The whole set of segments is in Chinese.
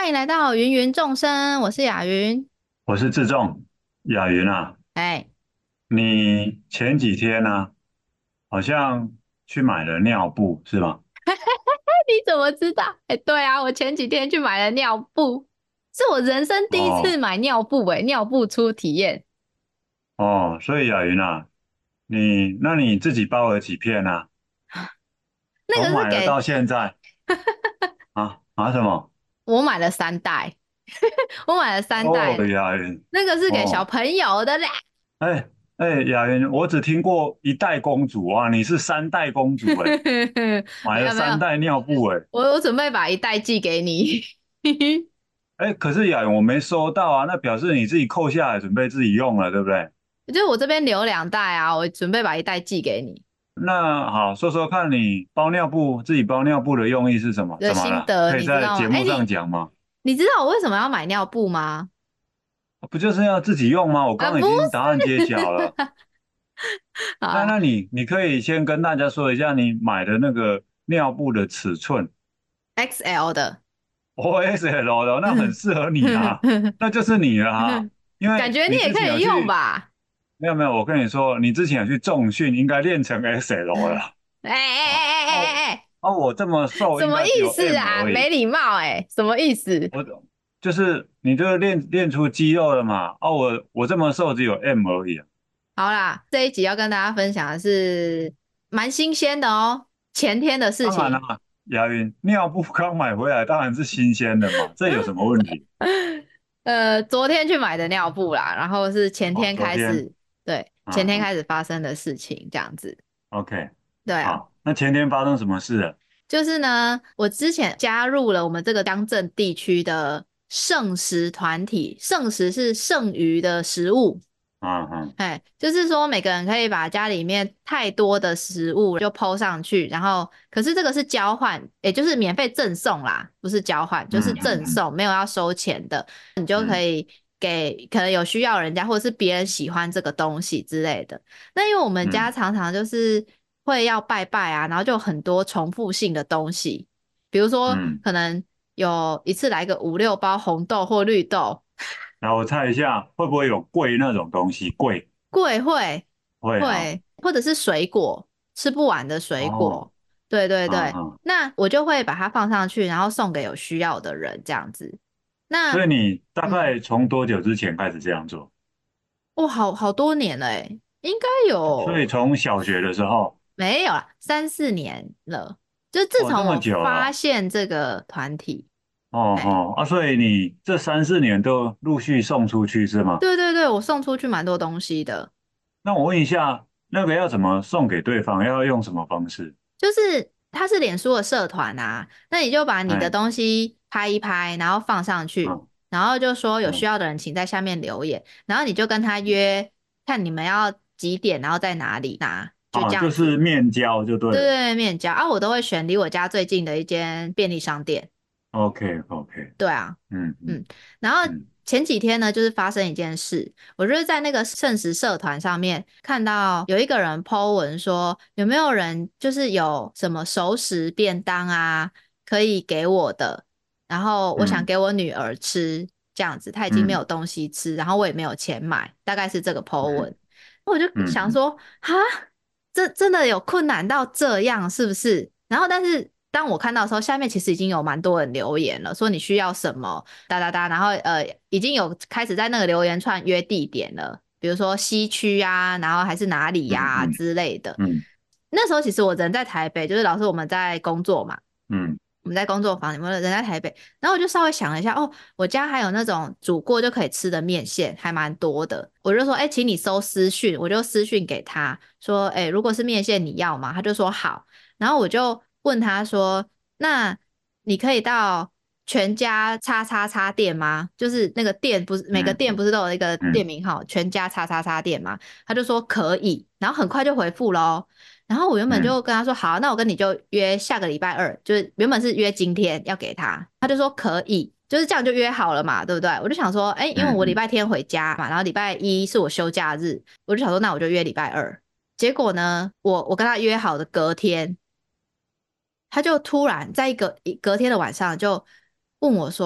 欢迎来到芸芸众生，我是雅云。 我是志仲，雅云啊， 哎， 你前几天呢、好像去买了尿布是吗？ 你怎么知道？哎，对啊，我前几天去买了尿布，是我人生第一次哦买尿布，尿布初体验。 哦，所以雅云啊，那你自己包了几片啊？ 那从个是给买了到现在什么？ 我买了3袋，我买了三哦， 袋， 雅云， 那个是给小哦， 朋友的啦。 哎哎，雅云，我只听过一代公主啊，你是3代公主哎，买了没有没有， 3袋尿布哎我准备把1袋寄给你。 哎，可是雅云我没收到啊，那表示你自己扣下来准备自己用了，对不对？ 就是我这边留2袋啊，我准备把1袋寄给你。 那好，说说看你包尿布，自己包尿布的用意是什么？ 的怎么了？ 心得可以你知道吗？ 在节目上讲吗？ 你知道我为什么要买尿布吗？ 不就是要自己用吗？我刚刚已不经答案揭晓了。那啊那你可以先跟大家说一下你买的那个尿布的尺寸 ，XL 的。 ，OSL 的，那很适合你啊，那就是你了啊。因感觉你为你之前也可以用有去， 吧？ 没有，我跟你说，你之前有去重训，应该练成 SL 了。 哎哎啊， 哎哎哎哎， 我这么瘦， 什么意应该只有思 M 啊？ 而已。 没礼貌什么意思？ 我就是你就是练出肌肉了嘛？哦，我这么瘦，只有 M 而已啊。 好啦，这一集要跟大家分享的是蛮新鲜的哦，前天的事情。 当然啦，亚云尿布刚买回来，当然是新鲜的嘛，这有什么问题？ 昨天去买的尿布啦，然后是前哦， 天昨天， 开始，对，前嗯嗯天开始发生的事情，这样子。 ，OK， 对啊， 好，那前天发生什么事了？ 就是呢，我之前加入了我们这个乡镇地区的剩食团体，剩食是剩余的食物。 嗯嗯哎，就是说每个人可以把家里面太多的食物就抛上去，然后可是这个是交换，也就是免费赠送啦，不是交换，就是嗯嗯嗯赠送，没有要收钱的，你就可嗯以给可能有需要的人家，或者是别人喜欢这个东西之类的。那因为我们家嗯常常就是会要拜拜啊，然后就有很多重复性的东西，比如说嗯， 可能有一次来个5、6包红豆或绿豆， 然后我猜一下，会不会有贵那种东西？贵会会哈？ 或者是水果，吃不完的水哦， 果，对对对， 嗯嗯， 那我就会把它放上去，然后送给有需要的人这样子。那所以你大嗯， 概从多久之前开始这样做？ 哇，好多年了应该所以有从小学的时候， 没有啦3、4年了，就自哦，这么从我久了。 发现这个团体，哎， 哦哦啊，所以你这3、4年都陆续送出去是吗？ 对对对，我送出去蛮多东西的。 那我问一下，那个要怎么送给对方？要用什么方式？ 就是它是脸书的社团啊，那你就把你的哎， 东西拍一拍，然后放上去， 嗯然后就说有需嗯， 要的人请在下面留言，然后你就跟他约，看你们要几点，然后在哪里拿，就这啊，就是样子。 面交就对了。 对对对，面交啊，我都会选离我家最近的一间便利商店。 OK OK， 对啊， 嗯嗯嗯，然后嗯前几天呢，就是发生一件事，我就是在那个圣食社团上面看到有一个人 po 文说，有没有人就是有什么熟食便当啊，可以给我的，然后我想嗯给我女儿吃，这样子，她已经没嗯有东西吃，然后我也没有钱买，大概是这个 po 文，我就嗯嗯， 想说，哈，这真的有困难到这样是不是？然后但是当我看到的时候，下面其实已经有蛮多人留言了，说你需要什么，哒哒哒，然后已经有开始在那个留言串约地点了，比如说西区啊，然后还是哪里呀、 嗯之类的。 嗯那时候其实我人在台北，就是老师我们在工作嘛， 嗯我们在工作坊，你们人在台北，然后我就稍微想了一下，哦，我家还有那种煮过就可以吃的面线，还蛮多的。我就说，哎，请你收私讯，我就私讯给他说，哎，如果是面线你要吗？他就说好。然后我就问他说，那你可以到全家叉叉叉店吗？就是那个店不是每个店嗯不是都有那个店嗯名号，全家叉叉叉店吗？他就说可以，然后很快就回复咯。然后我原本嗯就跟他说好，那我跟你就约下个礼拜二，就是原本是约今天要给他，他就说可以，就是这样就约好了嘛，对不对？我就想说，哎，因为我礼嗯嗯， 拜天回家嘛，然后礼拜一是我休假日，我就想说那我就约礼拜二。结果呢，我跟他约好的隔天，他就突然在隔天的晚上就问我说，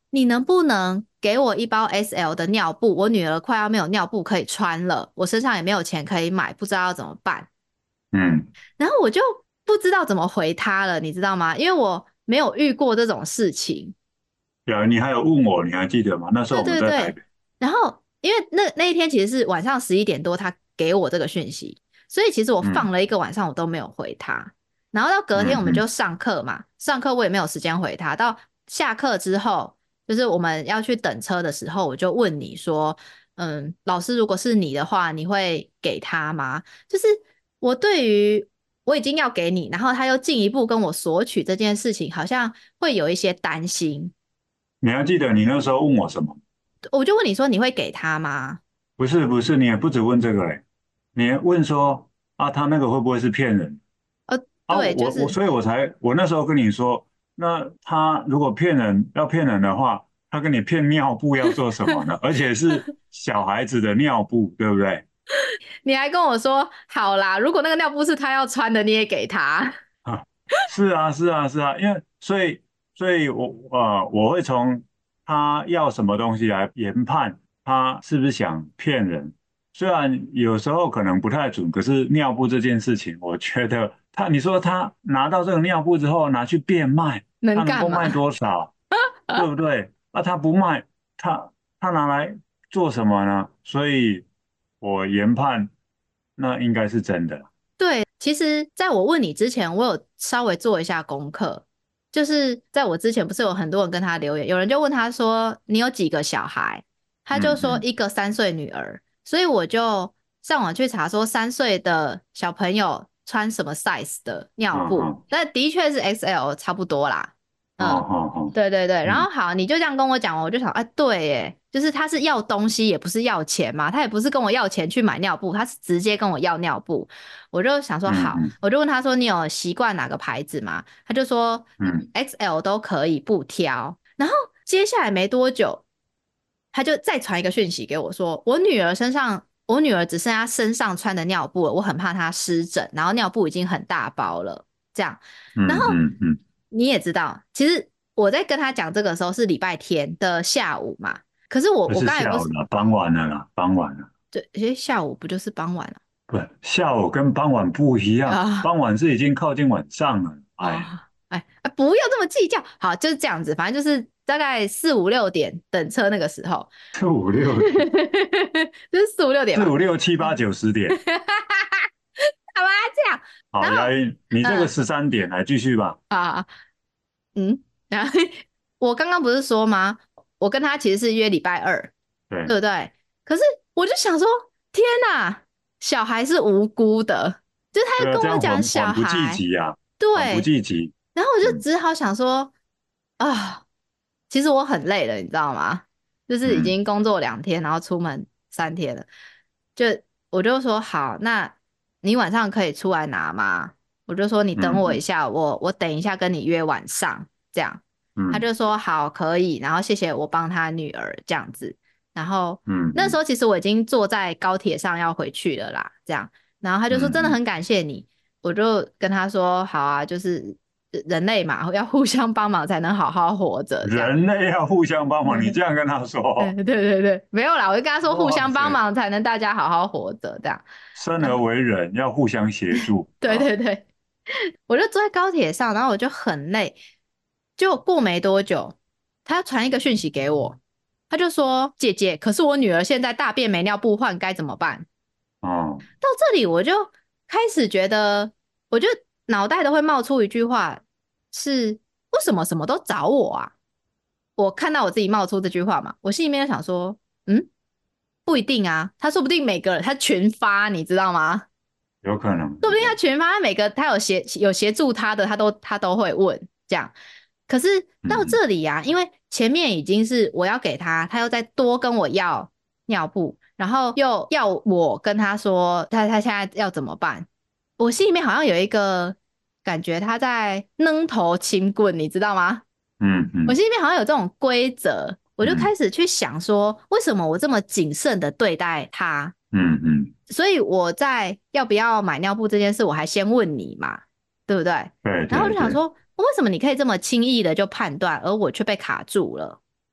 你能不能给我一包 SL 的尿布？我女儿快要没有尿布可以穿了，我身上也没有钱可以买，不知道要怎么办。 嗯， 然后我就不知道怎么回他了，你知道吗？因为我没有遇过这种事情。 有你还有问我，你还记得吗？那时候对我们对对， 在台北。 然后因为那一天其实是晚上11点多，他给我这个讯息，所以其实我放嗯了一个晚上我都没有回他。然后到隔天我们就嗯嗯， 上课嘛，上课我也没有时间回他。到下课之后，就是我们要去等车的时候，我就问你说，老师如果是你的话，你会给他吗？就是我对于我已经要给你，然后他又进一步跟我索取这件事情，好像会有一些担心。 你还记得你那时候问我什么？ 我就问你说你会给他吗？ 不是，你也不止问这个嘞，你还问说啊，他那个会不会是骗人啊？ 对，就是所以我那时候跟你说，那他如果要骗人的话，他跟你骗尿布要做什么呢？而且是小孩子的尿布，对不对？ 你还跟我说好啦，如果那个尿布是他要穿的，你也给他。 啊，是啊，是啊，是啊，因为所以我会从他要什么东西来研判他是不是想骗人。虽然有时候可能不太准，可是尿布这件事情，我觉得你说他拿到这个尿布之后拿去变卖，他能能够卖干嘛？ 多少，对不对？那他不卖，他他拿来做什么呢？所以我研判那应该是真的。 对，其实在我问你之前，我有稍微做一下功课。就是在我之前，不是有很多人跟他留言，有人就问他说：“你有几个小孩？”他就嗯嗯说一个3岁女儿，所以我就上网去查说3岁的小朋友穿什么 size 的尿布， 嗯嗯但的确是 XL 差不多啦。 哦嗯， 哦哦。 对对对，然嗯后好，你就这样跟我讲，我就想，对耶，就是他是要东西，也不是要钱嘛，他也不是跟我要钱去买尿布，他是直接跟我要尿布。我就想说好， 嗯嗯我就问他说你有习惯哪个牌子吗？他就说嗯 XL 都可以不挑。然后接下来没多久，他就再传一个讯息给我说，我女儿只剩下身上穿的尿布了，我很怕她湿疹，然后尿布已经很大包了，这样。然后嗯嗯嗯， 你也知道，其实我在跟他讲这个时候是礼拜天的下午嘛，可是我不是我刚才不是下午了，傍晚了啦，傍晚了。 对，下午不就是傍晚了不，下午跟傍晚不一样， 啊？ 傍晚是已经靠近晚上了。 哦， 哎， 哎，不要这么计较。好，就是这样子，反正就是大概4、5、6点等车那个时候， 4、5、6点， 就是4、5、6点嘛。 4、5、6、7、8、9、10点。 好吧，这样，然好， 后亚音，你这个嗯 13点来继续吧。 然后我刚刚不是说吗？我跟他其实是约礼拜二， 对， 对不对？可是我就想说，天哪，小孩是无辜的，就是他对啊， 就跟我这样讲小缓不济孩， 急啊，缓不对， 济急。 然后我就嗯只好想说，啊，其实我很累了，你知道吗？就是已嗯经工作2天，然后出门3天了，就我就说好，那你晚上可以出来拿吗？我就说你等嗯嗯我一下，我等一下跟你约晚上这样。他嗯就说好可以，然后谢谢我帮他女儿这样子。然后那时嗯嗯候其实我已经坐在高铁上要回去了啦，这样。然后他就说真的嗯很感谢你，我就跟他说好啊，就是人类嘛，要互相帮忙才能好好活着这样。 人类要互相帮忙，你这样跟他说。 对对对，没有啦，我就跟他说互相帮哇塞， 忙才能大家好好活着这样。 生而为人要互相协助对啊。 对对，我就坐在高铁上，然后我就很累，就过没多久，他传一个讯息给我，他就说：“姐姐，可是我女儿现在大便没尿布换，该怎么办？” 哦， 到这里我就开始觉得，我就脑袋都会冒出一句话是：为什么什么都找我啊？我看到我自己冒出这句话嘛，我心里面就想说：不一定啊，他说不定每个人他群发，你知道吗？ 有可能， 说不定他有可能。 群发，他每个他有协助他的，他都会问这样。可是到嗯这里啊，因为前面已经是我要给他，他又再多跟我要尿布，然后又要我跟他说他现在要怎么办，我心里面好像有一个感觉他在扔头轻棍，你知道吗？我嗯嗯心里面好像有这种规则，我就嗯开始去想说，为什么我这么谨慎的对待他？ 嗯嗯， 所以我在要不要买尿布这件事，我还先问你嘛，对不对？ 对然后我对对。 就想说，为什么你可以这么轻易的就判断，而我却被卡住了？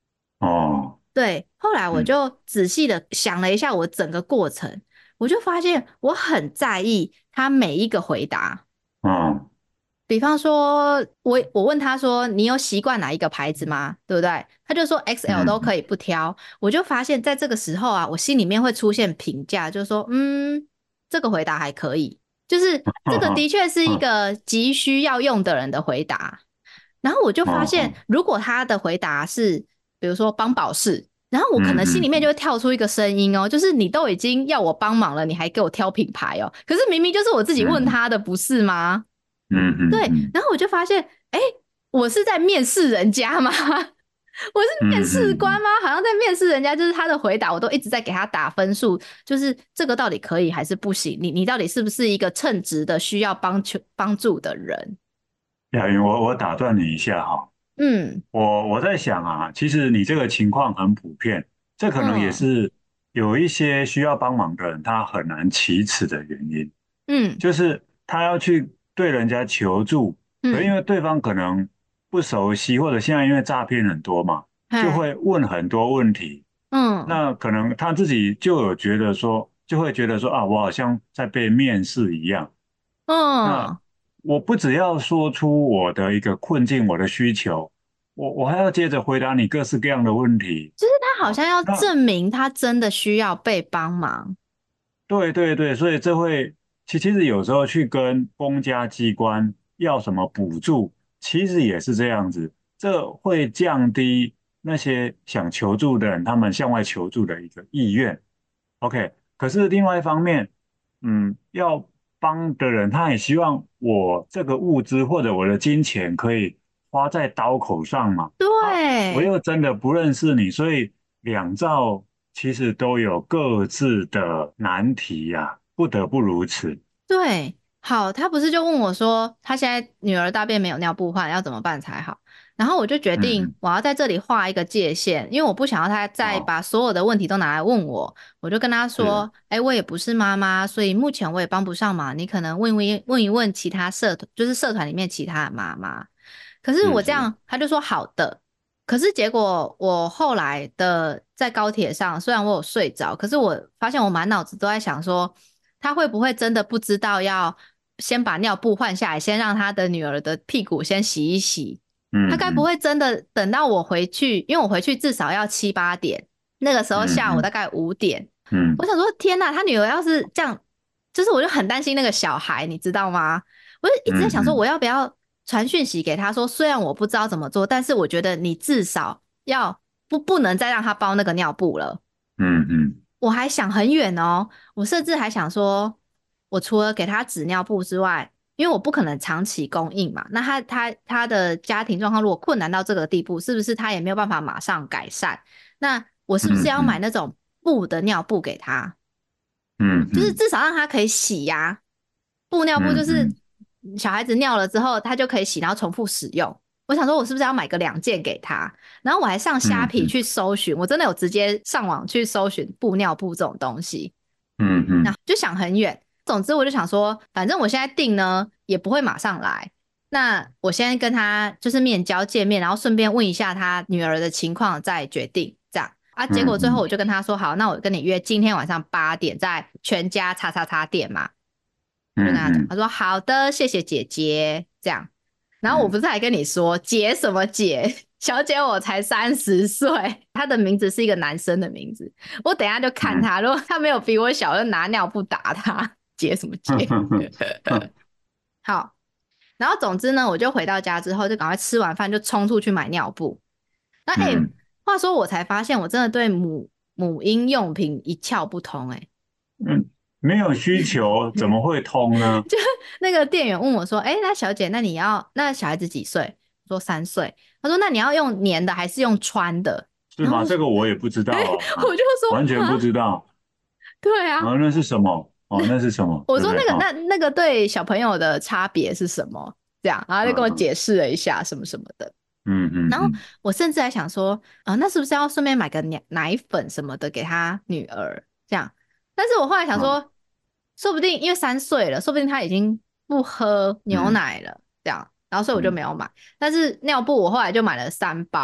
哦， 对，后来我嗯就仔细的想了一下我整个过程，我就发现我很在意他每一个回答。 哦， 比方说，我问他说：“你有习惯哪一个牌子吗？”对不对？他就说 XL 都嗯可以不挑。我就发现，在这个时候啊，我心里面会出现评价，就是说，这个回答还可以，就是这个的确是一嗯个急需要用的人的回答。然后我就发现， 嗯如果他的回答是，比如说帮保湿，然后我可嗯能心里面就嗯会跳出一个声音哦，就是你都已经要我帮忙了，你还给我挑品牌哦，可是明明就是我自己问嗯他的，不是吗？ 嗯对， 嗯然后我就发现，哎，我是在面试人家吗？我是面嗯嗯试官吗？好像在面试人家，就是他的回答，我都一直在给他打分数，就是这个到底可以还是不行？你到底是不是一个称职的需要帮助的人？ 亚云，我打断你一下哈， 嗯我在想啊，其实你这个情况很普遍，这可能也嗯是有一些需要帮忙的人他很难启齿的原因， 嗯就是他要去对人家求助，可因嗯， 为对方可能不熟悉，或者现在因为诈骗很多嘛，就嗨， 会问很多问题， 嗯那可能他自己就有觉得说，就会觉得说啊，我好像在被面试一样。那嗯， 我不只要说出我的一个困境，我的需求，我还要接着回答你各式各样的问题。 就是他好好， 像要那证明他真的需要被帮忙。 对对对，所以这会其实有时候去跟公家机关要什么补助，其实也是这样子，这会降低那些想求助的人他们向外求助的一个意愿。OK，可是另外一方面，要帮的人，他也希望我这个物资或者我的金钱可以花在刀口上嘛。啊，我对， 又真的不认识你，所以两造其实都有各自的难题呀、不得不如此。 对，好，他不是就问我说，他现在女儿大便没有尿布换，要怎么办才好？然后我就决定嗯我要在这里画一个界限，因为我不想要他再哦， 把所有的问题都拿来问我。我就跟他是， 说，哎，我也不是妈妈，所以目前我也帮不上忙，你可能问一问其他社团，就是社团里面其他的妈妈。可是是是， 我这样，他就说好的。可是结果我后来的在高铁上，虽然我有睡着，可是我发现我满脑子都在想说，他会不会真的不知道要先把尿布换下来，先让他的女儿的屁股先洗一洗？他该不嗯嗯会真的等到我回去，因为我回去至少要7、8点，那个时候嗯嗯下午大概5点。我嗯想说，天呐，他女儿要是这样，就是我就很担心那个小孩，你知道吗？我就一直在想说，我嗯嗯要不要传讯息给他说，虽然我不知道怎么做，但是我觉得你至少要不能再让他包那个尿布了。 嗯嗯我还想很远哦，我甚至还想说，我除了给他纸尿布之外，因为我不可能长期供应嘛，那他的家庭状况如果困难到这个地步，是不是他也没有办法马上改善？那我是不是要买嗯嗯那种布的尿布给他？就是嗯嗯至少让他可以洗呀、布尿布就是嗯嗯小孩子尿了之后，他就可以洗，然后重复使用。我想说，我是不是要买个2件给他？然后我还上虾嗯嗯皮去搜寻，我真的有直接上网去搜寻布尿布这种东西， 嗯嗯就想很远。总之，我就想说，反正我现在订呢也不会马上来，那我先跟他就是面交见面，然后顺便问一下他女儿的情况，再决定这样啊。结果最后嗯我就跟他说，好，那我跟你约今天晚上8点在全家叉叉叉店嘛。我就跟他讲， 嗯嗯他说好的，谢谢姐姐，这样。然后我嗯不是还跟你说，姐什么姐？小姐我才30岁，他的名字是一个男生的名字。我等一下就看嗯他，如果他没有比我小，就拿尿布打他。姐什么姐？ 嗯好，然后总之呢，我就回到家之后，就赶快吃完饭就冲出去买尿布。那嗯话说我才发现，我真的对母婴用品一窍不通。 嗯，没有需求怎么会通呢？ 那个店员问我说：“哎，那小姐，那小孩子几岁？”我说3岁。他说：“那你要用粘的还是用穿的？” 是吗？ 然后我就这个我也不知道啊， 我就完全不说：“啊， 知道对啊。” 啊，那是什么？哦，那是什么？ 我说： 对不对？哈、 那个对小朋友的差别是什么？”这样，然后他就跟我嗯解释了一下什么什么的。 嗯嗯然后嗯我甚至还想说，那是不是要顺便买个奶粉什么的给他女儿？这样，但是我后来想嗯说，说不定因为3岁了，说不定他已经不喝牛嗯奶了，这样，然后所以我就嗯没有买。但是尿布我后来就买了3包，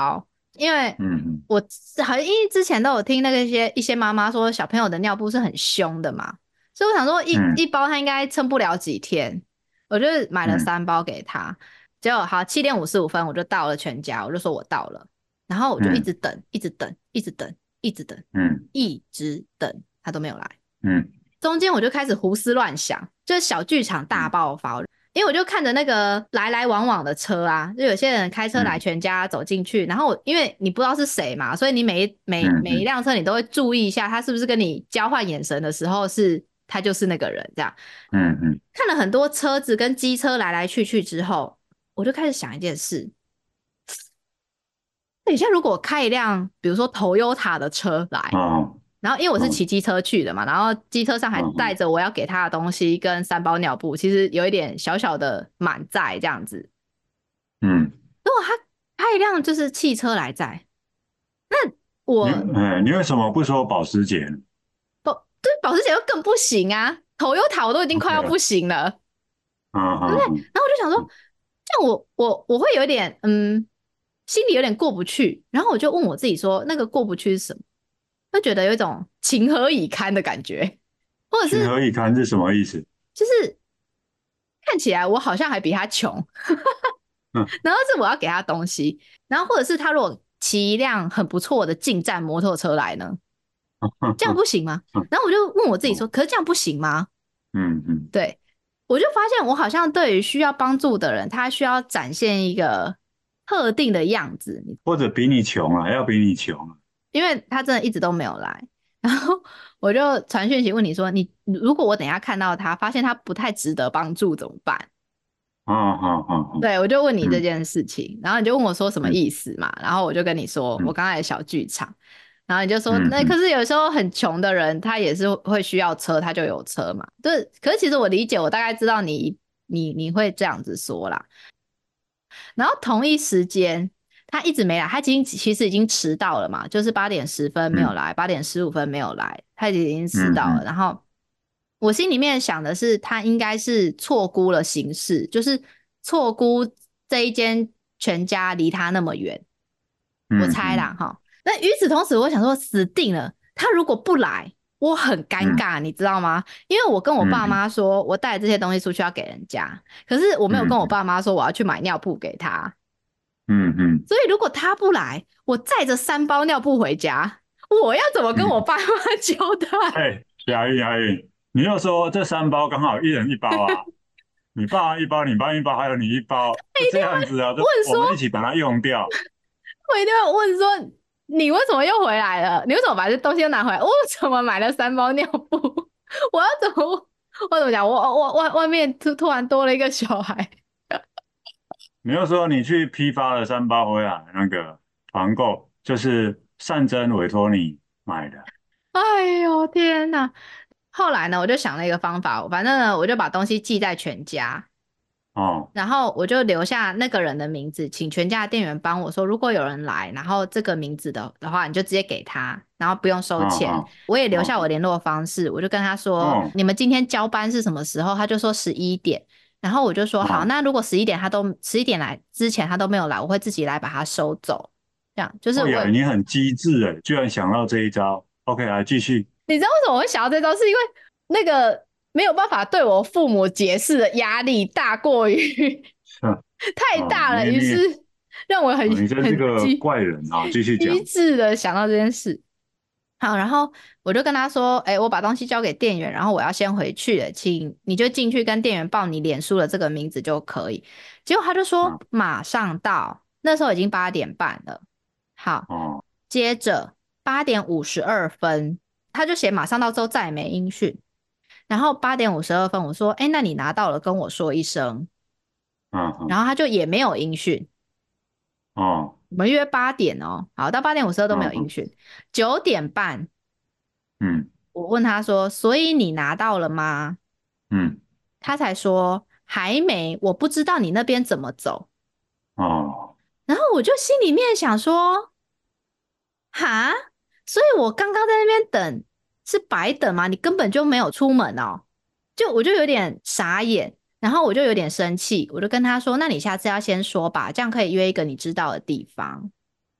因为嗯我好像因为之前都有听那个一些妈妈说小朋友的尿布是很凶的嘛，所以我想说一嗯包他应该撑不了几天，我就买了嗯 3包给他。结果好7:55我就到了全家，我就说我到了，然后我就一嗯直等，一直等，一直等，一直等， 嗯一直等，他都没有来。 嗯中间我就开始胡思乱想，就是小剧场大嗯爆发。因为我就看着那个来来往往的车啊，就有些人开车来嗯全家走进去，然后因为你不知道是谁嘛，所以你每一辆车你都会注意一下，他是不是跟你交换眼神的时候是他就是那个人这样。 嗯看了很多车子跟机车来来去去之后，我就开始想一件事：等一下如果我开一辆比如说 Toyota 的车来， 哦然后因为我是骑机车去的嘛，然后机车上还带嗯着我要给他的东西跟3包尿布，其实有一点小小的满载这样子。 嗯， 如果他开一辆就是汽车来载，我你为什么不说保时捷呢？ 对保时捷又更不行啊，Toyota 我都已经快要不行了， 嗯对不对？ 嗯然后我就想说，这样我会有点心里有点过不去，然后我就问我自己说，那个过不去是什么？会觉得有一种情何以堪的感觉，或者是情何以堪是什么意思？ 就是看起来我好像还比他穷， 嗯然后是我要给他东西，然后或者是他如果骑一辆很不错的进站摩托车来呢，这样不行吗？然后我就问我自己说，可是这样不行吗？ 嗯对，我就发现我好像对于需要帮助的人，他需要展现一个特定的样子， 或者比你穷啊，要比你穷啊。 因为他真的一直都没有来。然后我就传讯息问你说，你如果我等一下看到他，发现他不太值得帮助怎么办？对，我就问你这嗯件事情，然后你就问我说什么嗯意思嘛，然后我就跟你说我嗯刚才的小剧场，然后你就说那可嗯嗯是有时候很穷的人他也是会需要车，他就有车嘛，对，可是其实我理解，我大概知道你会这样子说啦，然后同一时间他一直没来，他其实已经迟到了嘛，就是8:10没有来，8:15没有来，他已经迟到了。 嗯嗯然后我心里面想的是，他应该是错估了形势，就是错估这一间全家离他那么远，我猜啦嗯哈。那与此同时，我想说死定了，他如果不来，我很尴嗯尬，你知道吗？因为我跟我爸嗯妈说，我带这些东西出去要给人家，可是我没有跟我嗯爸妈说我要去买尿布给他。 嗯， 所以如果他不来，我载着3包尿布回家，我要怎么跟我爸妈交代？ 哎，雅韵，你又说这3包刚好一人一包啊，你爸一包，你爸一包，还有你一包，就这样子啊， 问说， 我们一起把它用掉。 我一定要问说，你为什么又回来了？你为什么把这东西又拿回来？我为什么买了3包尿布？我要怎么？我怎么讲？我外面突然多了一个小孩， 你又说你去批发了3包回来，那个团购就是善珍委托你买的。 哎呦天哪！后来呢，我就想了一个方法，反正呢，我就把东西寄在全家， 哦然后我就留下那个人的名字，请全家的店员帮我说，如果有人来，然后这个名字的话，你就直接给他，然后不用收钱。 哦我也留下我哦联络方式，我就跟他说， 哦你们今天交班是什么时候？他就说11点，然后我就说好， 哦那如果11点来之前他都没有来，我会自己来把他收走。这样就是哦呀， 我， 你很机智哎，居然想到这一招。OK，来继续。 你知道为什么我会想到这招？是因为那个没有办法对我父母解释的压力大过于太哦， 大了，于是让我你真是个怪人啊！继续讲。 机智的想到这件事。好，然后我就跟他说，我把东西交给店员，然后我要先回去了，请你就进去跟店员报你脸书的这个名字就可以。结果他就说嗯马上到，那时候已经8:30了。好， 哦接着8:52，他就写马上到之后再也没音讯。然后8:52，我说，那你拿到了跟我说一声。然嗯后他就也没有音讯。 哦我们约8点哦，好，到8:52都没有音嗯讯。9:30， 嗯我问他说：“所以你拿到了吗？” 嗯他才说：“还没，我不知道你那边怎么走。” 哦然后我就心里面想说：“哈，所以我刚刚在那边等是白等吗？你根本就没有出门哦。”我就有点傻眼，然后我就有点生气，我就跟他说：“那你下次要先说吧，这样可以约一个你知道的地方。”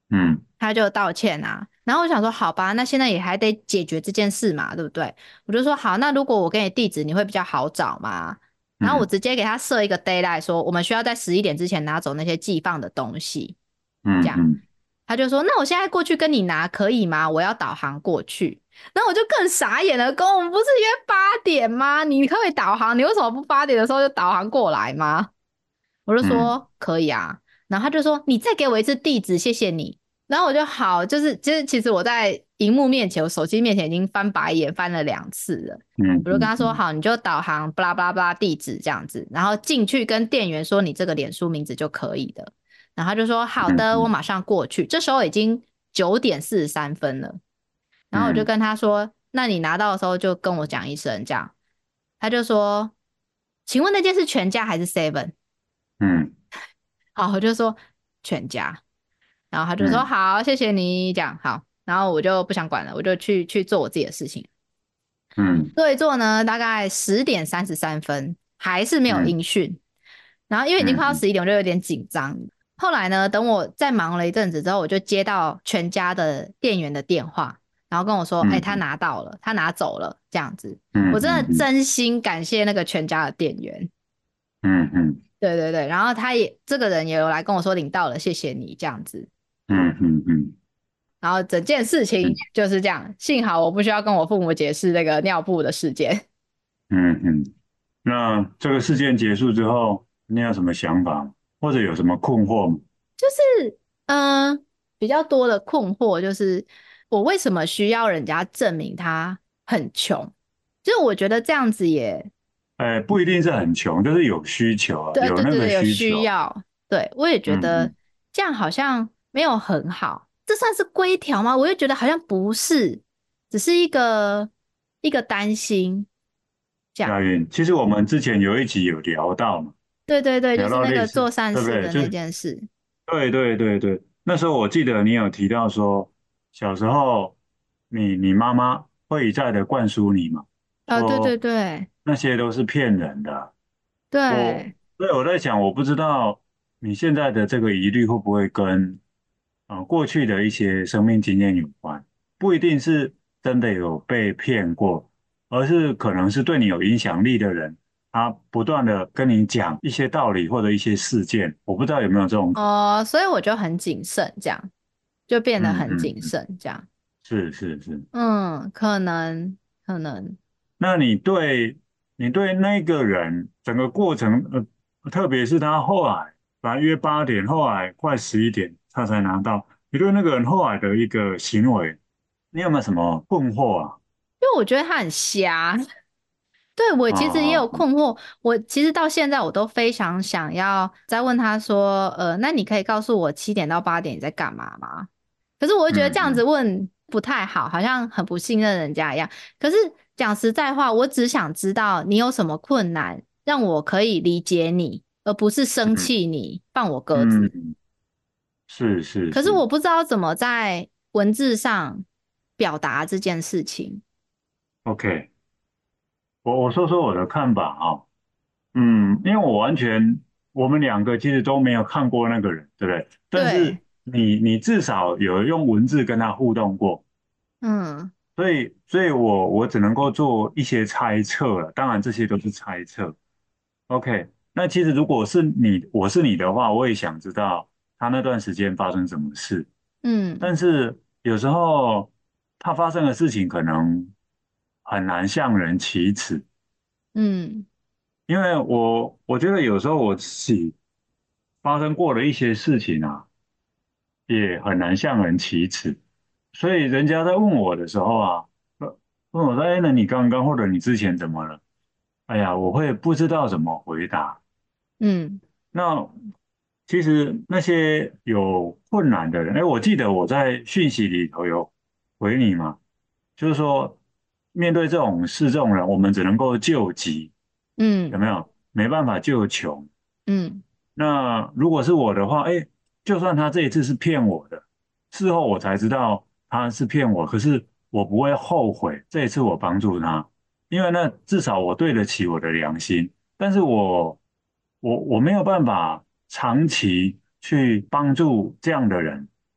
嗯他就道歉啊。然后我想说，好吧，那现在也还得解决这件事嘛，对不对？我就说好，那如果我给你地址，你会比较好找吗？然后我嗯直接给他设一个 deadline，说我们需要在11点之前拿走那些寄放的东西，这样。 嗯嗯他就说，那我现在过去跟你拿可以吗？我要导航过去。然后我就更傻眼了，公，我们不是约8点吗？你可以导航，你为什么不8点的时候就导航过来吗？我就嗯说可以啊，然后他就说你再给我一次地址，谢谢你。然后我就好，其实我在荧幕面前，我手机面前已经翻白眼翻了2次了。 嗯我就跟他说嗯好，你就导航巴拉巴拉巴拉地址这样子，然后进去跟店员说你这个脸书名字就可以的。然后他就说好的，我嗯马上过去。这时候已经9点43分了，然后我就嗯跟他说，那你拿到的时候就跟我讲一声这样。他就说，请问那件是全家还是 Seven？ 嗯好，我就说全家，然后他就说嗯好，谢谢你讲好，然后我就不想管了，我就去做我自己的事情。 嗯做一做呢，大概10点33分还是没有嗯音讯，然后因为已经快到嗯 11点，我就有点紧张。后来呢，等我再忙了一阵子之后，我就接到全家的店员的电话，然后跟我说，哎、他嗯拿到了，他拿走了，这样子。 嗯我真的嗯真心感谢那个全家的店员。 嗯嗯对对对，然后这个人也有来跟我说领到了，谢谢你这样子。 嗯嗯嗯然后整件事情就是这样，幸好我不需要跟我父母解释那个尿布的事件。 嗯嗯。那这个事件结束之后，你有什么想法，或者有什么困惑吗？ 嗯，比较多的困惑就是我为什么需要人家证明他很穷？就是我觉得这样子也不一定是很穷，就是有需求啊， 对有那个对对对，有需求。 需要。对，我也觉得嗯嗯这样好像没有很好。这算是规条吗？我又觉得好像不是，只是一个担心这样。 亚运，其实我们之前有一集有聊到嘛， 对对对，就聊是那个到类似， 做善对不对？ 事的那就是件事。 对对对对，那时候我记得你有提到说，小时候你妈妈会一再的灌输你嘛， 对对说对那些都是骗人的。 对， 所以我在想，我不知道你现在的这个疑虑会不会跟过去的一些生命经验有关，不一定是真的有被骗过，而是可能是对你有影响力的人，他不断的跟你讲一些道理或者一些事件，我不知道有没有这种可能。 哦，所以我就很谨慎，这样就变得嗯很谨嗯嗯， 慎，这样。 是是是。 嗯，可能， 那你对那个人整个过程，特别是他后来本来约8点，后来快11点他才拿到，你对那个人后来的一个行为，你有没有什么困惑啊？ 因为我觉得他很瞎。对，我啊其实也有啊困惑，我其实到现在我都非常想要再问他说，那你可以告诉我7点到8点你在干嘛吗？可是我会觉得这样子嗯嗯问不太好，好像很不信任人家一样。可是讲实在话，我只想知道你有什么困难，让我可以理解你，而不是生嗯气你放我鸽子。 嗯，是是可是是我不知道怎么在文字上表达这件事情。 ，OK，我说说我的看法啊。因为我们两个其实都没有看过那个人，对不对？但是对， 你至少有用文字跟他互动过。 嗯所以我只能够做一些猜测了，当然这些都是猜测。OK，那其实如果是你，我是你的话，我也想知道他那段时间发生什么事。 嗯但是有时候他发生的事情可能很难向人启齿， 嗯因为我觉得有时候我自己发生过的一些事情啊，也很难向人启齿。所以人家在问我的时候啊，问我说："哎，那你刚刚或者你之前怎么了？"哎呀，我会不知道怎么回答。 嗯那其实那些有困难的人，哎，我记得我在讯息里头有回你嘛，就是说面对这种事这种人，我们只能够救急，有嗯没有？没办法救穷。 嗯那如果是我的话，哎，就算他这一次是骗我的，事后我才知道他是骗我，可是我不会后悔这一次我帮助他，因为那至少我对得起我的良心。但是我没有办法长期去帮助这样的人，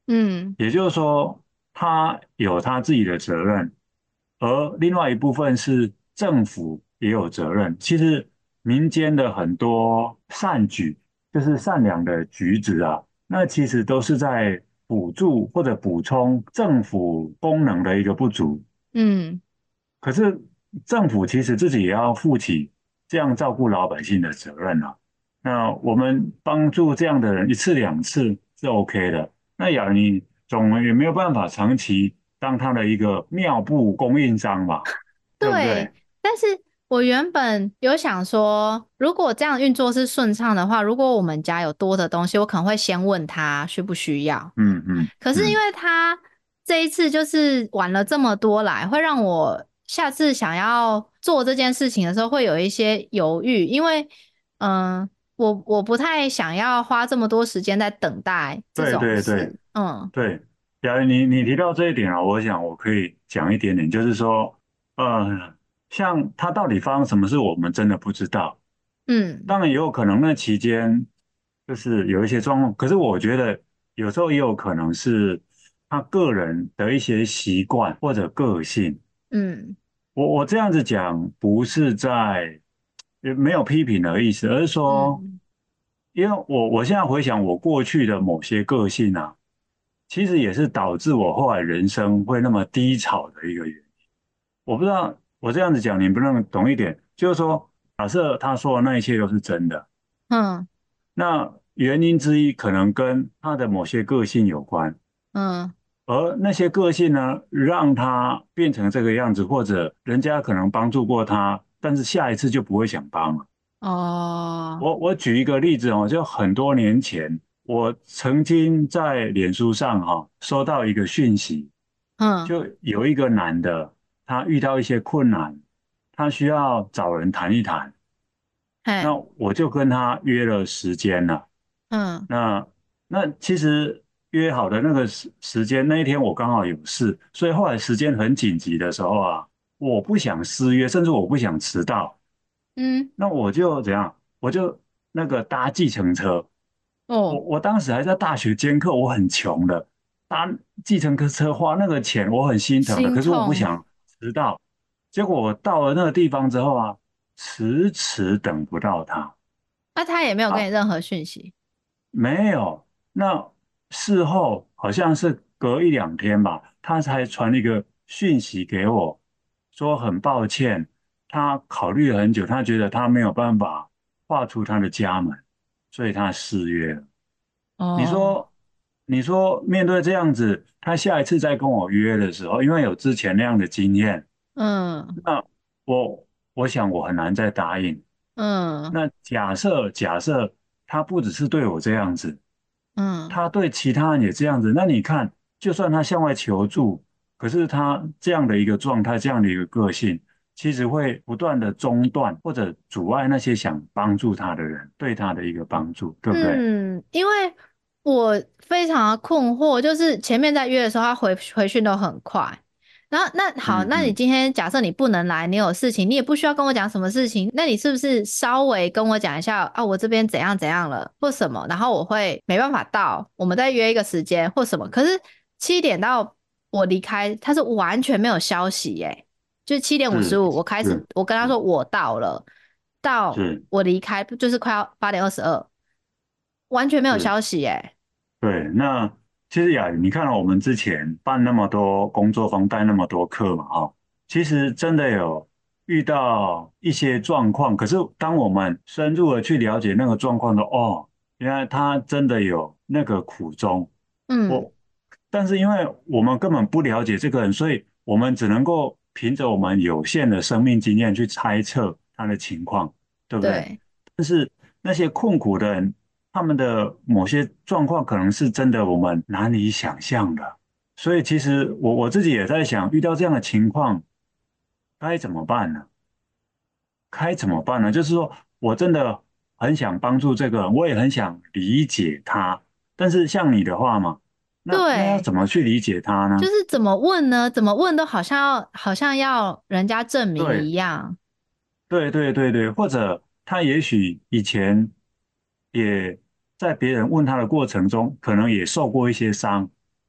嗯也就是说，他有他自己的责任，而另外一部分是政府也有责任。其实民间的很多善举，就是善良的举止啊，那其实都是在补助或者补充政府功能的一个不足。 嗯可是政府其实自己也要负起这样照顾老百姓的责任啊。那我们帮助这样的人一次两次是 OK 的，那雅你总也没有办法长期当他的一个尿布供应商吧，对不对？ 对，但是我原本有想说，如果这样运作是顺畅的话，如果我们家有多的东西，我可能会先问他需不需要。 嗯嗯可是因嗯， 为他这一次就是玩了这么多来，会让我下次想要做这件事情的时候会有一些犹豫，因为我不太想要花这么多时间在等待这对对对种事。嗯对，雅你提到这一点啊，我想我可以讲一点点，就是说，像他到底发生什么事，我们真的不知道。 嗯当然也有可能那期间就是有一些状况，可是我觉得有时候也有可能是他个人的一些习惯或者个性。 嗯我这样子讲不是在也没有批评的意思，而是说， 嗯因为我现在回想我过去的某些个性啊，其实也是导致我后来人生会那么低潮的一个原因。我不知道我这样子讲你不能懂一点，就是说，假设他说的那一切都是真的。 嗯那原因之一可能跟他的某些个性有关， 嗯， 而那些个性呢，让他变成这个样子，或者人家可能帮助过他，但是下一次就不会想帮了。 哦， 我举一个例子哦，就很多年前，我曾经在脸书上收到一个讯息， 嗯， 就有一个男的，他遇到一些困难，他需要找人谈一谈， 嘿， 那我就跟他约了时间了。 嗯那其实约好的那个时间，那一天我刚好有事，所以后来时间很紧急的时候啊，我不想失约，甚至我不想迟到， 嗯， 那我就怎样？我就那个搭计程车。我哦， 我当时还在大学兼课，我很穷的，搭计程车花那个钱我很心疼的，可是我不心痛， 想迟到。结果我到了那个地方之后啊，迟迟等不到他。 那他也没有给啊。 你任何讯息， 没有，那事后好像是隔一两天吧，他才传一个讯息给我，说很抱歉，他考虑了很久，他觉得他没有办法跨出他的家门，所以他失约了。你哦， 说，你说面对这样子，他下一次再跟我约的时候，因为有之前那样的经验， 嗯那我想我很难再答应。 嗯那假设他不只是对我这样子， 嗯他对其他人也这样子，那你看，就算他向外求助，可是他这样的一个状态，这样的一个个性，其实会不断的中断或者阻碍那些想帮助他的人对他的一个帮助，对不对？ 嗯，因为我非常的困惑，就是前面在约的时候，他回讯都很快。然后那好，那你嗯嗯， 今天假设你不能来，你有事情，你也不需要跟我讲什么事情，那你是不是稍微跟我讲一下啊？我这边怎样怎样了，或什么，然后我会没办法到，我们再约一个时间或什么。可是7点到我离开，他是完全没有消息耶，就是7:55， 是我开始是我跟他说我到了，到是我离开就是快要8:22，完全没有是， 消息耶。 对。那其实雅宇，你看到我们之前办那么多工作坊，带那么多课嘛，其实真的有遇到一些状况，可是当我们深入的去了解那个状况的，原来他真的有那个苦衷。 嗯， 我，但是因为我们根本不了解这个人，所以我们只能够凭着我们有限的生命经验去猜测他的情况，对不对？ 对， 那些困苦的人，他们的某些状况可能是真的我们难以想象的。所以其实我自己也在想，遇到这样的情况该怎么办呢？该怎么办呢？就是说我真的很想帮助这个人，我也很想理解他，但是像你的话嘛，那要对， 怎么去理解他呢？ 就是怎么问呢？怎么问都好像要人家证明对一样。 对对对对，或者他也许以前也在别人问他的过程中，可能也受过一些伤，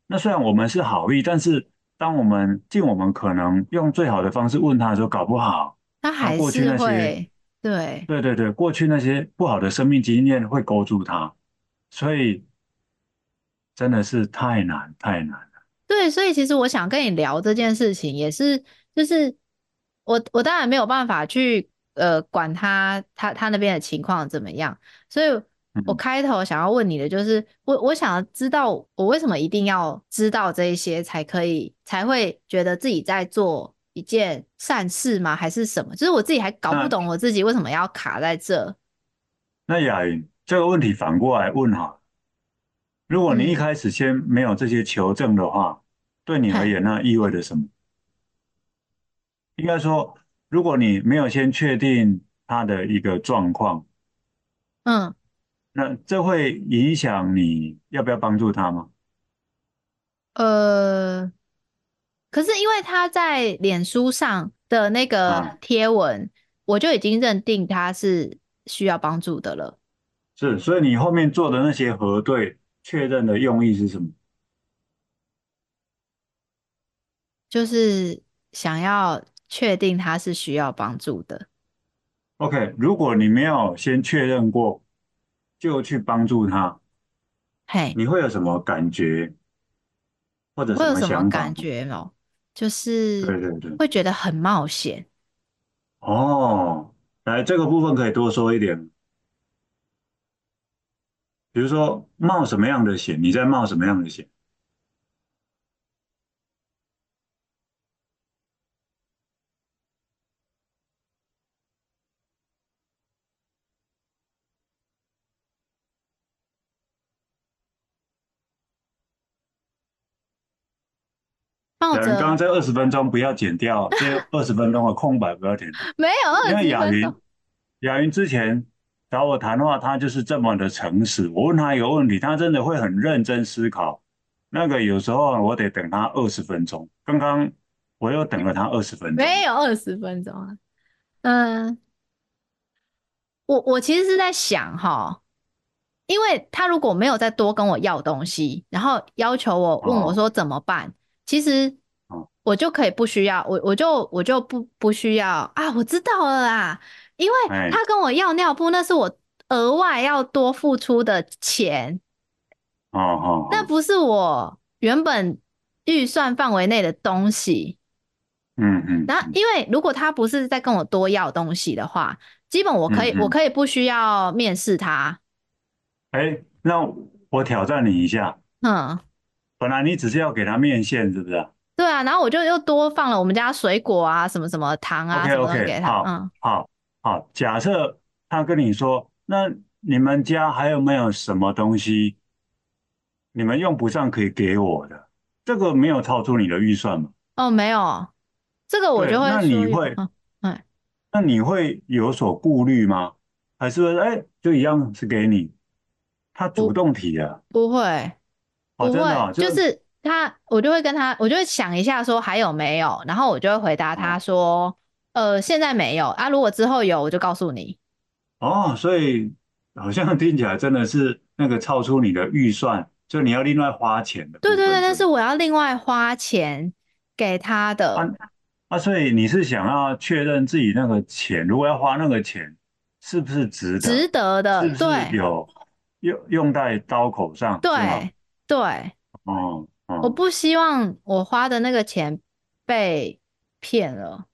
那虽然我们是好意，但是当我们尽我们可能用最好的方式问他的时候，搞不好他他过去还是那些， 会，对。 对对对，过去那些不好的生命经验会勾住他，所以真的是太难太难了。 对，所以其实我想跟你聊这件事情，也是就是我当然没有办法去管他那边的情况怎么样，所以我嗯， 开头想要问你的就是我想要知道我为什么一定要知道这一些才会觉得自己在做一件善事吗？还是什么？就是我自己还搞不那懂我自己为什么要卡在这。 那雅云这个问题反过来问好了，如果你一嗯， 开始先没有这些求证的话，对你而嗨， 言那意味着什么？应该说，如果你没有先确定他的一个状况， 嗯。 那这会影响你要不要帮助他吗？ 呃。可是因为他在脸书上的那个啊， 贴文，我就已经认定他是需要帮助的了， 是，所以你后面做的那些核对确认的用意是什么就是想要确定他是需要帮助的。 ？OK，如果你没有先确认过，就去帮助他， 嘿， 你会有什么感觉或者什么我有什么想法吗？ 感觉哦？就是对对对， 会觉得很冒险。 哦，来这个部分可以多说一点，比如说冒什么样的险，你在冒什么样的险？雅云，刚刚冒着这20分钟不要剪掉，这20分钟的空白不要剪掉， 没有二因为十分钟， 雅云之前找我谈话，他就是这么的诚实。我问他一个问题，他真的会很认真思考。那个有时候我得等他二十分钟，刚刚我又等了他二十分钟。 没有20分钟啊。嗯，我其实是在想哈。因为他如果没有再多跟我要东西，然后要求我问我哦说怎么办，其实哦， 我就可以不需要，我就不需要啊，我知道了啦，因为哎， 他跟我要尿布，那是我额外要多付出的钱， 哦哦哦， 那不是我原本预算范围内的东西。 嗯嗯嗯然后，因为如果他不是在跟我多要东西的话，基本我嗯嗯， 可以不需要面试他。 哎，那我挑战你一下， 嗯。 本来你只是要给他面线，是不是对啊，然后我就又多放了我们家水果啊，什么什么糖啊， ？OK 什么东西 OK， 给他。 好， 嗯， 好，好。假设他跟你说，那你们家还有没有什么东西你们用不上可以给我的？这个没有超出你的预算嘛？ 哦，没有，这个我对， 就会说有。嗯，哎， 那你会有所顾虑吗？还是说，哎，就一样是给你？他主不动提的， 不会哦， 不会， 真的哦，就是就是他，我就会跟他，我就会想一下说还有没有，然后我就会回答他哦说，现在没有啊，如果之后有我就告诉你。 哦，所以好像听起来真的是那个超出你的预算，就你要另外花钱的部分， 对对对，但是吗？ 是我要另外花钱给他啊的， 所以你是想要确认自己那个钱，如果要花那个钱，是不是值值得？ 得的， 是不是对有用在刀口上，是吗？ 对对。 哦哦我不希望我花的那个钱被骗了。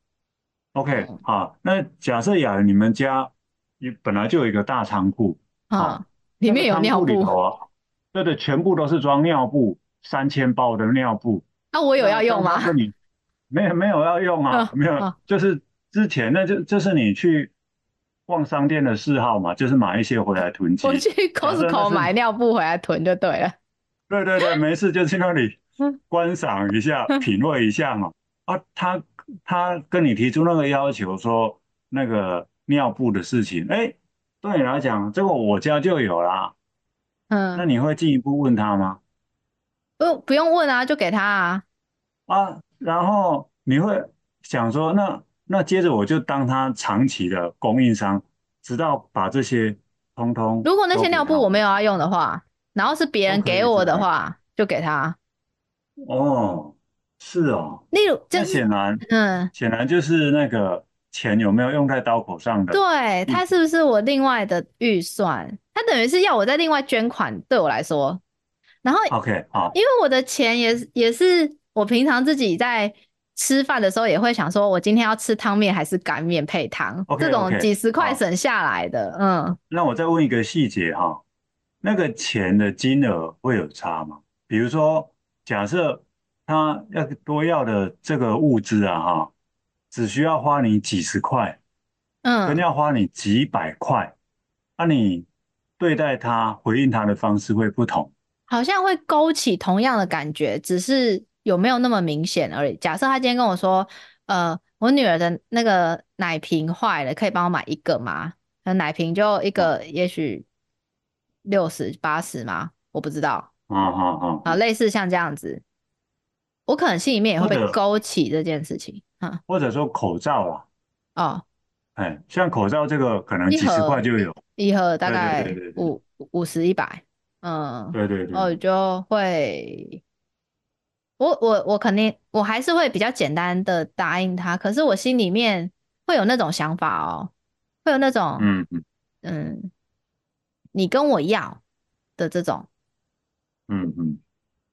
，OK， 嗯好，那假设雅你们家本来就有一个大仓库， 嗯， 好， 里面有那个仓库里尿布。 头啊，对对，全部都是装尿布，3000包的尿布。 那我有那要用吗？ 当他跟你没有要用嗯啊，没有， 嗯， 就是之前就是你去逛商店的嗜好嘛，就是买一些回来囤积。 我去假设那 Costco 是买尿布回来囤就对了。 对对对，没事就去那里嗯观赏一下、 嗯， 品味一下嘛。啊，他跟你提出那个要求说那个尿布的事情，哎，对你来讲，这个我家就有啦。那嗯， 你会进一步问他吗？ 不用问啊，就给他啊。 啊，然后你会想说，那接着我就当他长期的供应商，直到把这些通通如果那些尿布都给他我没有要用的话，然后是别都人给我可以是吧？ 的话，就给他。 哦，是哦， 例如就那是， 显然嗯， 显然就是那个钱有没有用在刀口上的对， 议题。 他是不是我另外的预算？他等于是要我再另外捐款，对我来说。然后， OK，好因为我的钱也是我平常自己在吃饭的时候也会想说，我今天要吃汤面还是干面配汤， ，OK 这种 OK， 几十块好， 省下来的，嗯。 那我再问一个细节哈，那个钱的金额会有差吗？比如说，假设他要的这个物资啊哈，只需要花你几十块，跟嗯， 要花你几百块，那你对待他、回应他的方式会不同。 好像会勾起同样的感觉，只是有没有那么明显而已。假设他今天跟我说，我女儿的那个奶瓶坏了，可以帮我买一个吗？那奶瓶就一啊个，也许60、80吗？我不知道啊啊啊！ 啊，类似像这样子，我可能心里面也会被或者勾起这件事情。嗯， 说口罩啦， 哦， 哎，像口罩这个可能几十块一盒就有。 一盒大对对对概对对 50、100，嗯， 对对对对， 我就会。我肯定我还是会比较简单的答应他，可是我心里面会有那种想法哦，会有那种嗯嗯嗯，你跟我要的这种， 嗯嗯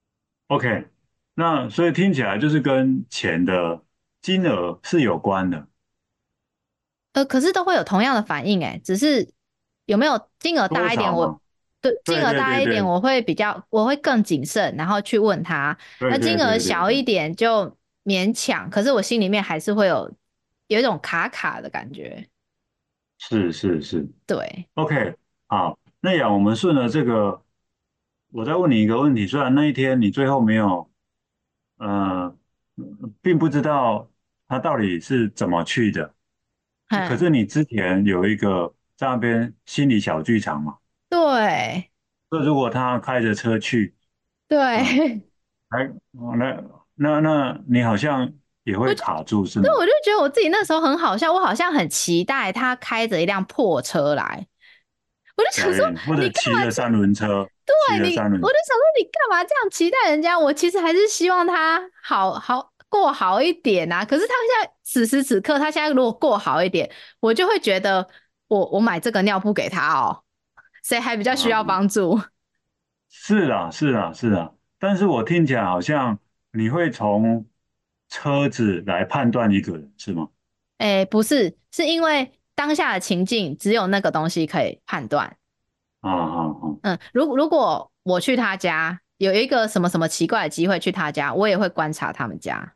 ，OK，那所以听起来就是跟钱的金额是有关的， 可是都会有同样的反应，诶，只是有没有金额多大一点我， 少嘛？ 对，金对额大一点对对对我会更谨慎，然后去问他，那对对金额对对对， 小一点就勉强，可是我心里面还是会有一种卡卡的感觉， 是是是对， ，OK，好，那样我们顺着这个，我再问你一个问题，虽然那一天你最后没有，呃，并不知道他到底是怎么去的，可哼， 是你之前有一个在那边心理小剧场嘛， 对说如果他开着车去，啊、 对。 还那你好像也会我就卡住是对， 吗？ 我就觉得我自己那时候很好笑，我好像很期待他开着一辆破车来，我就想说对，或者你干嘛这？ 骑着三轮车，骑对你， 着三轮， 我就想说你干嘛这样期待人家？我其实还是希望他好过好一点啊。可是他现在此时此刻，他现在如果过好一点，我就会觉得我买这个尿布给他哦，谁还比较需要嗯， 帮助？ 是啦，是啦，是啦，但是我听起来好像你会从车子来判断一个人，是吗？ 哎，不是，是因为当下的情境只有那个东西可以判断。 啊啊啊嗯，如果我去他家，有一个什么什么奇怪的机会去他家，我也会观察他们家。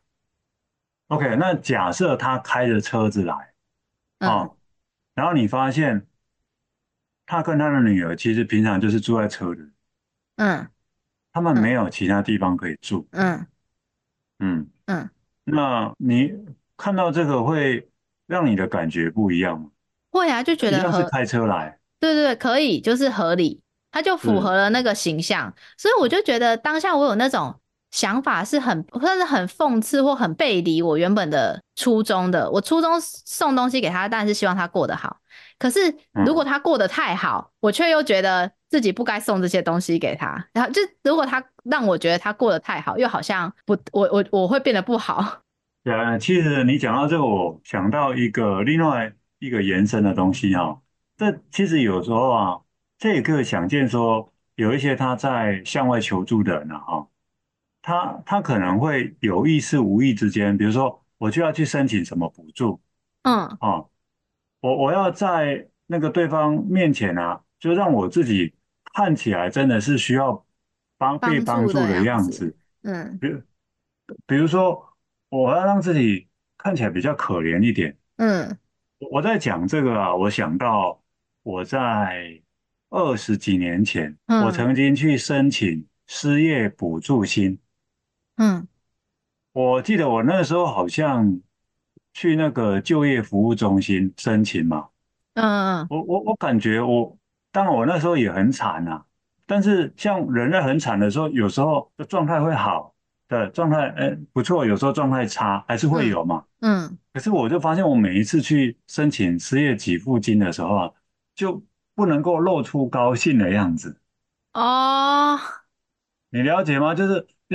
，OK，那假设他开着车子来， 嗯哦，然后你发现他跟他的女儿其实平常就是住在车里， 嗯他们没嗯有其他地方可以住， 嗯嗯， 嗯， 那你看到这个会让你的感觉不一样吗？ 会啊，就觉一得样是开车来， 对对对，可以，就是合理，它就符合是， 了那个形象，所以我就觉得当下我有那种想法是很，算是很讽刺或很背离我原本的初衷的。我初衷送东西给他，当然是希望他过得好。可是如果嗯， 他过得太好，我却又觉得自己不该送这些东西给他。然后就如果他让我觉得他过得太好，又好像不，我会变得不好。 其实你讲到这个，我想到另外一个延伸的东西哈、这其实有时候啊，这也可以想见说，有一些他在向外求助的人啊，哈、他可能会有意识无意之间，比如说我就要去申请什么补助嗯， 啊，我要在那个对方面前啊，就让我自己看起来真的是需要被帮助的帮助的样子。 样子。 嗯比如说，我要让自己看起来比较可怜一点。 嗯我在讲这个啊，我想到我在20几年前，我嗯曾经去申请失业补助金。 嗯我记得我那时候好像去那个就业服务中心申请嘛。 嗯嗯， 我感觉当然我那时候也很惨啊，但是像人在很惨的时候，有时候的状态会好的状态，不错，有时候状态差还是会嗯有嘛。 嗯， 可是我就发现，我每一次去申请失业给付金的时候啊，就不能够露出高兴的样子。 哦， 你了解吗？就是要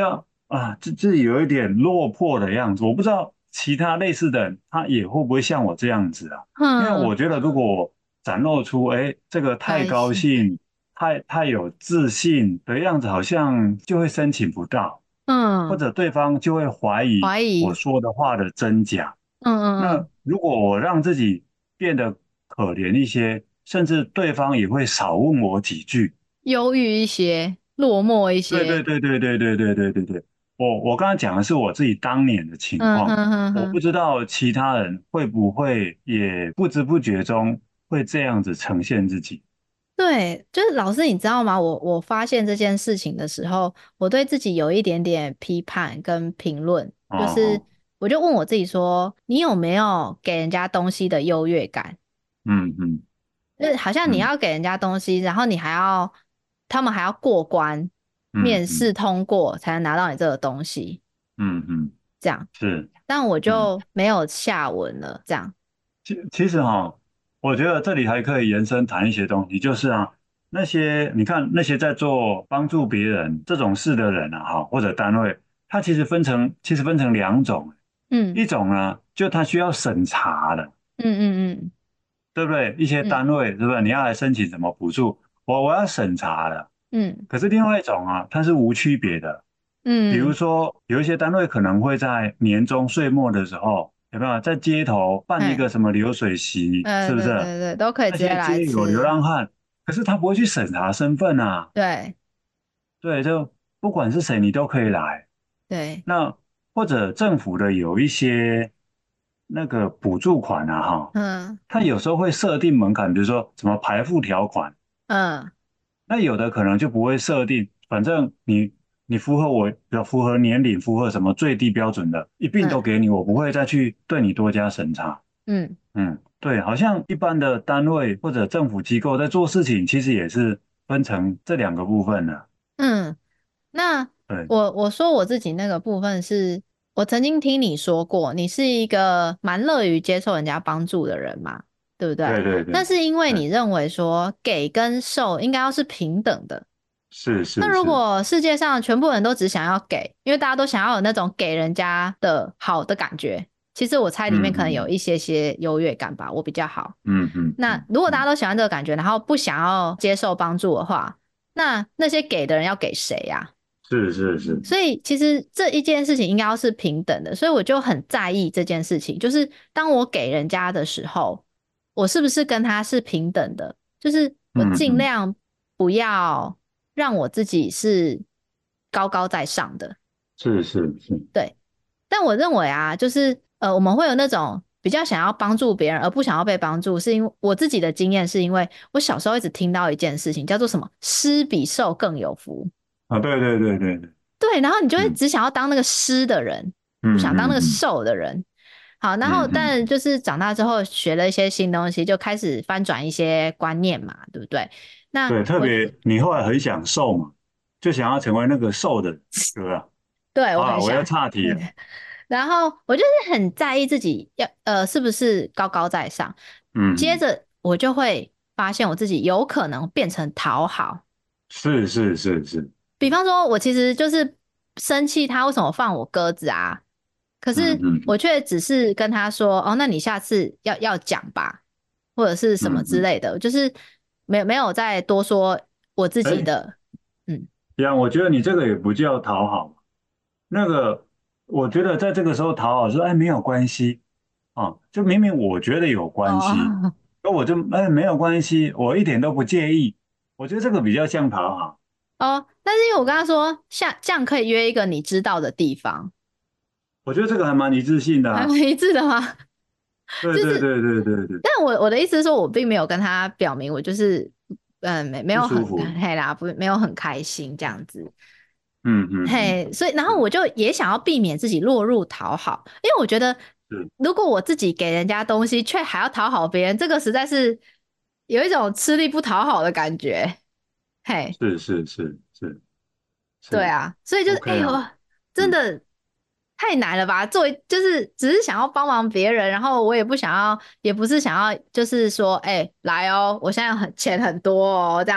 这有一点落魄的样子。我不知道其他类似的人他也会不会像我这样子啊？因为嗯， 我觉得如果我展露出这个太高开心， 兴、太有自信的样子，好像就会申请不到，或嗯， 者对方就会怀疑我怀疑， 说的话的真假。 嗯嗯那嗯， 如果我让自己变得可怜一些，甚至对方也会少问我几句。 忧郁一些，落寞一对对些， 对对对对对对对对，我刚才讲的是我自己当年的情嗯哼况，我不哼哼， 知道其他人会不会也不知不觉中会这样子呈现自己。 对，就是老师，你知道吗？我发现这件事情的时候，我对自己有一点点批判跟评论， 哦就是哦， 我就问我自己说，你有没有给人家东西的优越感？ 嗯嗯就是好像你嗯要给人家东西，然后你还要他们还要过关， 嗯嗯面试通过才能拿到你这个东西， 嗯嗯， 这样。 是， 但我嗯。 就没有下文了，这样。 其实我觉得这里还可以延伸谈一些东西，就是那些你看那些在做帮助别人这种事的人或者单位，它其实分成两种， 嗯一种呢就他需要审查的， 嗯嗯对不对？一些嗯单位，对不对？你要来申请什么补助，我要审查的。 嗯可是另外一种它是无区别的，比如嗯说有一些单位可能会在年终岁末的时候，有没有在街头办一个嗯， 什么流水席，是不对是？ 对对，都可以那些直接来街友流吃。 浪汉，可是他不会去审查身份啊， 对对，就不管是谁，你都可以来。 对， 那或者政府的有一些那个补助款嗯它有时候会设定门槛，比如说什么排付条款， 嗯， 那有的可能就不会设定，反正你符合年龄，符合什么最低标准的，一并都嗯给你，我不会再去对你多加审查。 嗯对，好像一般的单位或者政府机构在做事情，其实也是分成这两个部分的。 嗯。那对， 我说我自己那个部分是，我曾经听你说过，你是一个蛮乐于接受人家帮助的人嘛，对不对？ 对对对， 那是因为对， 你认为说给跟受应该要是平等的。 是那如是是， 果世界上全部人都只想要给，因为大家都想要有那种给人家的好的感觉，其实我猜里面可能有嗯嗯一些些优越感吧，我比较好。 嗯嗯那嗯嗯， 如果大家都喜欢这个感觉，然后不想要接受帮助的话，那些给的人要给谁呀？ 是是是， 所以其实这一件事情应该要是平等的，所以我就很在意这件事情，就是当我给人家的时候，我是不是跟他是平等的？就是我嗯嗯， 尽量不要让我自己是高高在上的， 是是是， 对。但我认为啊，就是我们会有那种比较想要帮助别人而不想要被帮助，是因为我自己的经验，是因为我小时候一直听到一件事情，叫做什么"施比受更有福"。 对对对对对， 对，然后你就会嗯只想要当那个施的人，不嗯想当那个嗯嗯受的人。好，然后嗯嗯， 但就是长大之后学了一些新东西，就开始翻转一些观念嘛，对不对？那对，特我别你后来很想瘦嘛，就想要成为那个瘦的人，对吧？ 对我很我要想， 岔题了， 然后我就是很在意自己要是不是高高在上，接嗯， 着我就会发现我自己有可能变成讨好。 是是是是， 比方说，我其实就是生气他为什么放我鸽子啊，可是嗯嗯我却只是跟他说，哦，那你下次要讲吧，或者是什么嗯嗯， 之类的，就是没有再多说我自己哎， 的，嗯， 我觉得你这个也不叫讨好，那个我觉得在这个时候讨好说，没有关系就明明我觉得有关系， 哦那我就没有关系，我一点都不介意，我觉得这个比较像讨好， 哦，但是因为我跟他说，像这样可以约一个你知道的地方， 我觉得这个还蛮一致性的还蛮一致的吗？ 对就是， 对对对对对， 但我的意思是说，我并没有跟他表明我就是，没不有很舒服， 嘿啦，不没有很开心这样子。 嗯嗯嗯， 嘿，所以然后我就也想要避免自己落入讨好，因为我觉得是如果我自己给人家东西，却还要讨好别人，这个实在是有一种吃力不讨好的感觉。嘿， 是是是是是对啊，所以就是 ，OK 啊， 我真嗯。 的太难了吧？作为就是只是想要帮忙别人，然后我也不想要，也不是想要就是说，来哦，我现在钱很多哦，这样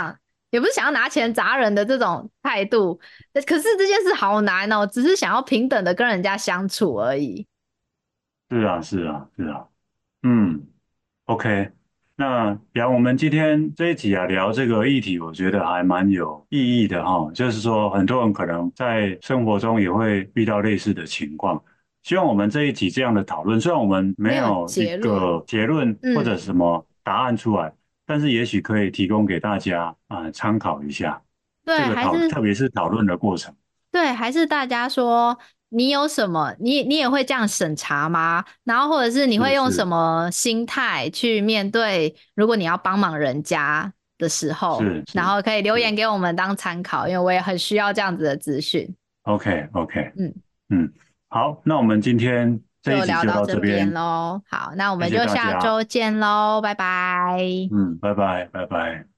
也不是想要拿钱砸人的这种态度。可是这件事好难哦，只是想要平等的跟人家相处而已。 是啊，是啊，是啊，嗯。OK，那我们今天这一集啊聊这个议题，我觉得还蛮有意义的哈。就是说，很多人可能在生活中也会遇到类似的情况。希望我们这一集这样的讨论，虽然我们没没有有一结论。 个结论或者嗯， 什么答案出来，但是也许可以提供给大家参考一下这对， 个特别是讨论的过程。 对，还是大家说你有什么，你也会这样审查吗？然后或者是你会用什是是么心态去面对，如果你要帮忙人家的时候， 是是然后可以留言是给我们当参考，因为我也很需要这样子的资讯。 ，OK OK， 嗯， 嗯，好，那我们今天这一就聊集就到这边到这边， 喽。好，那我谢谢们就大家。 下周见喽，拜拜。 嗯，拜拜，拜拜。